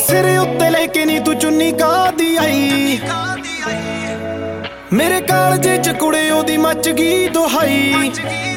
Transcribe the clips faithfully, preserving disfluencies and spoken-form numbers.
ਸਿਰੇ ਉੱਤੇ ਲੈ ਕੇ ਨੀ ਤੂੰ ਚੁੰਨੀ ਕਾਦੀ ਆਈ, ਮੇਰੇ ਕਾਲਜੇ ਚ ਕੁੜੇ ਉਹਦੀ ਮੱਚ ਗਈ ਦੁਹਾਈ।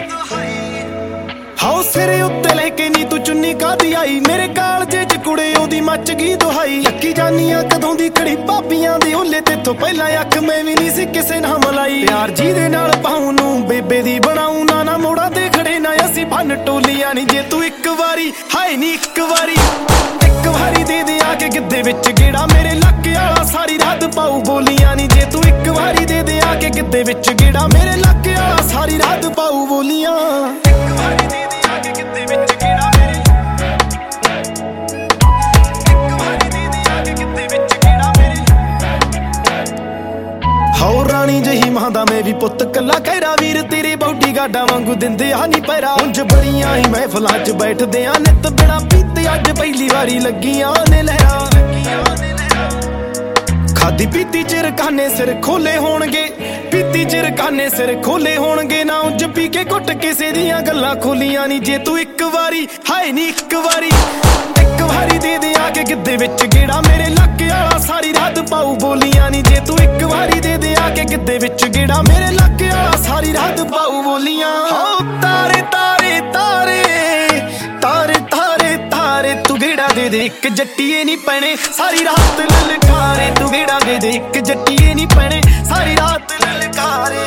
ਹਾਉ ਸਿਰੇ ਉੱਤੇ ਲੈ ਕੇ ਨੀ ਤੂੰ ਚੁੰਨੀ ਕਾਦੀ ਆਈ, ਮੇਰੇ ਕਾਲਜੇ ਚ ਕੁੜੇ ਉਹਦੀ ਮੱਚ ਗਈ ਦੁਹਾਈ। ਅੱਕੀ ਜਾਨੀਆਂ ਕਦੋਂ ਦੀ ਖੜੀ ਭਾਬੀਆਂ ਦੇ ਓਲੇ, ਤੇਥੋਂ ਪਹਿਲਾਂ ਅੱਖ ਮੈਂ ਵੀ ਨਹੀਂ ਸੀ ਕਿਸੇ ਨਾਲ ਮਲਾਈ। ਪਿਆਰ ਜਿਹਦੇ ਨਾਲ ਪਾਉ ਨੂੰ ਬੇਬੇ ਦੀ ਬਣਾਉ, ਨਾ ਨਾ ਮੋੜਾ ਤੇ ਖੜੇ ਨਾ ਅਸੀਂ ਫਨ ਟੋਲੀਆਂ ਨੀ। ਜੇ ਤੂੰ ਇੱਕ ਵਾਰੀ ਹਾਏ ਨੀ ਇੱਕ ਵਾਰੀ ਇੱਕ ਵਾਰੀ ਦੇ ਦੇ ਆ ਕੇ ਗਿੱਧੇ ਵਿੱਚ ਗੇੜਾ, ਮੇਰੇ ਲੱਕ ਵਾਲਾ ਸਾਰੀ ਰਾਤ ਪਾਉ ਬੋਲੀਆਂ ਨੀ। ਜੇ ਤੂੰ ਇੱਕ ਵਾਰੀ ਦੇ ਦੇ ਆ ਕੇ ਗਿੱਧੇ ਵਿੱਚ ਗੇੜਾ, ਮੇਰੇ ਲੱਕ ਵਾਲਾ ਸਾਰੀ ਰਾਤ ਪਾਉ ਬੋਲੀਆਂ। ਇੱਕ ਵਾਰੀ ਦੇ ਦੇ ਆ ਕੇ ਗਿੱਧੇ ਵਿੱਚ ਗੇੜਾ ਮੇਰੇ, ਇੱਕ ਵਾਰੀ ਦੇ ਦੇ ਆ ਕੇ ਗਿੱਧੇ ਵਿੱਚ ਗੇੜਾ ਮੇਰੇ। ਹਾਉ ਰਾਣੀ ਜਹੀ ਮਾਂ ਦਾ ਮੈਂ ਵੀ ਪੁੱਤ ਕੱਲਾ ਕਹਿਰਾ, ਵੀਰ ਤੇਰੇ ਬੌਡੀ ਗਾਡਾਂ ਵਾਂਗੂ ਦਿੰਦੇ ਆ ਨੀ ਪੈਰਾ। ਉਂਝ ਬੜੀਆਂ ਹੀ ਮਹਿਫਲਾਂ ਚ ਬੈਠਦੇ ਆ ਨਿੱਤ ਬਿਨਾ ਪੀਤੇ, ਅੱਜ ਪਹਿਲੀ ਵਾਰੀ ਲੱਗੀਆਂ ਨੇ ਲਹਿਰਾਂ। ਖਾਦੀ ਪੀਤੀ ਚਿਰਕਾਨੇ ਸਿਰ ਖੋਲੇ ਹੋਣਗੇ, ਪੀਤੀ ਚਿਰਕਾਨੇ ਸਿਰ ਖੋਲੇ ਹੋਣਗੇ, ਨਾ ਉਂਝ ਪੀ ਕੇ ਘੁੱਟ ਕਿਸੇ ਦੀਆਂ ਗੱਲਾਂ ਖੋਲੀਆਂ ਨੀ। ਜੇ ਤੂੰ ਇੱਕ ਵਾਰੀ ਹਾਏ ਨੀ ਇੱਕ ਵਾਰੀ ਇੱਕ ਵਾਰੀ ਦੇ ਦੇ ਆ ਕੇ ਗਿੱਧੇ ਵਿੱਚ ਗੇੜਾ, ਮੇਰੇ ਲੱਕ ਵਾਲਾ ਸਾਰੀ ਰਾਤ ਪਾਉ ਬੋਲੀਆਂ ਨੀ। ਜੇ ਤੂੰ ਇੱਕ ਵਾਰੀ ਦੇ ਦੇ ਆ ਕੇ ਗਿੱਧੇ ਵਿੱਚ ਗੇੜਾ, ਮੇਰੇ ਲੱਕ ਵਾਲਾ ਸਾਰੀ ਰਾਤ ਪਾਉ ਬੋਲੀਆਂ। ਹੋ ਤਾਰੇ ਤਾਰੇ ਤਾਰੇ ਤਾਰੇ ਤਾਰੇ ਤਾਰੇ, ਤੂੰ ਗੇੜਾ ਦੇ ਦੇ ਇੱਕ ਜੱਟੀਏ ਨੀ ਪੈਣੇ ਸਾਰੀ ਰਾਤ ਲਲਕਾਰੇ। ਤੂੰ ਗੇੜਾ ਦੇ ਦੇ ਇੱਕ ਜੱਟੀਏ ਨੀ ਪੈਣੇ ਸਾਰੀ ਰਾਤ ਲਲਕਾਰੇ।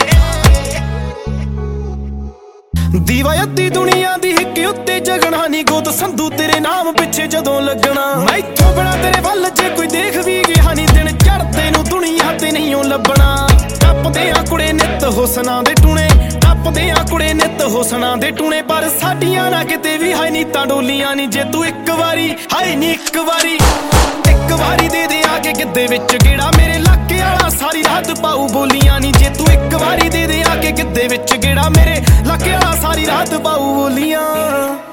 ਦੀਵਾ ਅੱਧੀ ਦੁਨੀਆ ਦੀ ਹਿੱਕ ਉੱਤੇ ਜਗਣਾ ਨੀ, ਗੋਦ ਸੰਧੂ ਤੇਰੇ ਨਾਮ ਪਿੱਛੇ ਜਦੋਂ ਲੱਗਣਾ। ਮੈਥੋਂ ਬਿਨਾ ਤੇਰੇ ਵੱਲ ਜੇ ਕੋਈ ਦੇਖ ਵੀ ਗਿਆ ਨੀ, ਦਿਨ ਚੜ੍ਹਦੇ ਨੂੰ ਦੁਨੀਆ ਤੇ ਨਹੀਂ ਓ ਲੱਭਣਾ। ਟੱਪਦੇ ਆ ਕੁੜੇ ਨਿੱਤ ਹੁਸਨਾਂ ਦੇ ਟੂਣੇ, ਟੱਪਦੇ ਆ ਕੁੜੇ ਨਿੱਤ ਹੁਸਨਾਂ ਦੇ ਟੂਣੇ, ਪਰ ਸਾਡੀਆਂ ਨਾ ਕਿਤੇ ਵੀ ਹਾਏ ਨੀ ਤਾਂ ਡੋਲੀਆਂ ਨੀ। ਜੇ ਤੂੰ ਇੱਕ ਵਾਰੀ ਹਾਏ ਨੀ ਇੱਕ ਵਾਰੀ ਇੱਕ ਵਾਰੀ ਦੇ ਦੇ ਆ ਕੇ ਗਿੱਧੇ ਵਿੱਚ ਗੇੜਾ, ਮੇਰੇ ਲੱਕ ਵਾਲਾ ਸਾਰੀ ਰਾਤ ਪਾਉ ਬੋਲੀਆਂ ਨੀ। ਜੇ ਤੂੰ ਇੱਕ ਵਾਰੀ ਦੇ ਦੇ ਆ ਕੇ ਗਿੱਧੇ ਵਿੱਚ ਗੇੜਾ, ਮੇਰੇ ਲੱਕ ਵਾਲਾ ਸਾਰੀ ਰਾਤ ਪਾਉ ਬੋਲੀਆਂ।